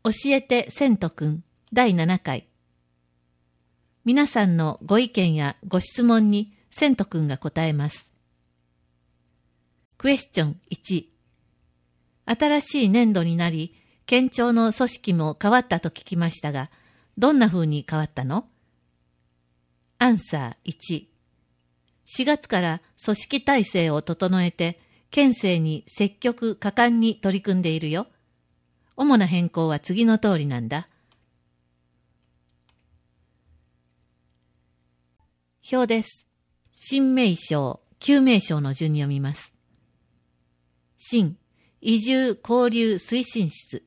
教えて千とくん第7回。皆さんのご意見やご質問に千とくんが答えます。クエスチョン1。新しい年度になり、県庁の組織も変わったと聞きましたが、どんな風に変わったの？アンサー1。4月から組織体制を整えて、県政に積極果敢に取り組んでいるよ。主な変更は次の通りなんだ。表です。新名称、旧名称の順に読みます。新、移住交流推進室。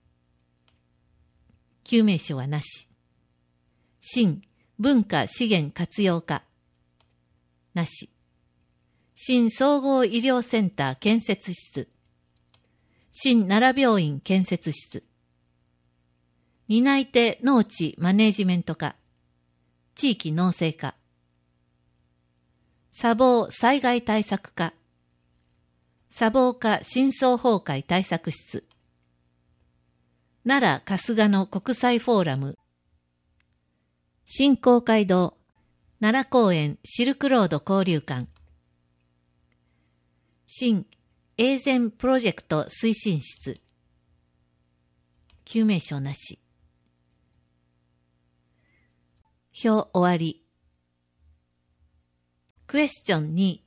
旧名称はなし。新、文化資源活用課。なし。新総合医療センター建設室。新奈良病院建設室。担い手農地マネージメント課。地域農政課。砂防災害対策課。砂防課深層崩壊対策室。奈良春日野国際フォーラム。新公会堂。奈良公園シルクロード交流館。新永全プロジェクト推進室。旧名称なし。表終わり。クエスチョン2。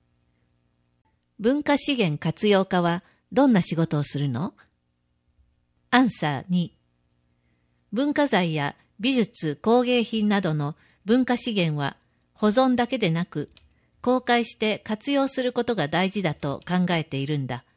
文化資源活用課はどんな仕事をするの？アンサー2。文化財や美術工芸品などの文化資源は保存だけでなく、公開して活用することが大事だと考えているんだ。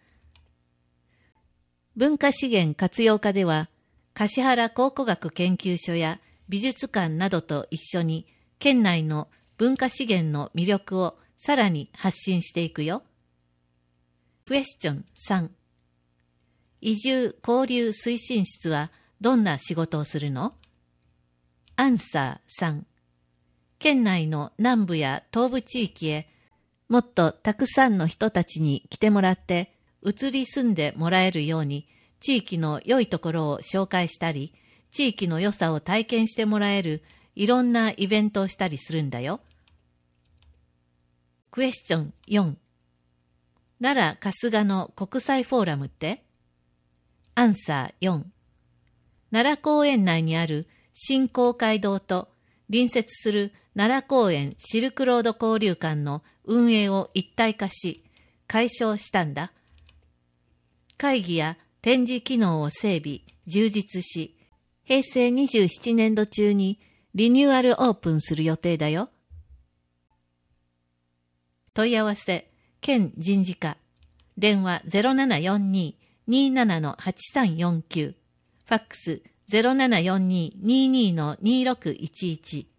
文化資源活用課では、橿原考古学研究所や美術館などと一緒に、県内の文化資源の魅力をさらに発信していくよ。クエスチョン3。移住交流推進室はどんな仕事をするの？アンサー3。県内の南部や東部地域へもっとたくさんの人たちに来てもらって移り住んでもらえるように地域の良いところを紹介したり、地域の良さを体験してもらえるいろんなイベントをしたりするんだよ。クエスチョン4。奈良春日野国際フォーラムって？アンサー4。奈良公園内にある新公会堂と隣接する奈良公園シルクロード交流館の運営を一体化し、解消したんだ。会議や展示機能を整備、充実し、平成27年度中にリニューアルオープンする予定だよ。問い合わせ、県人事課、電話 0742-27-8349、ファックス 0742-22-2611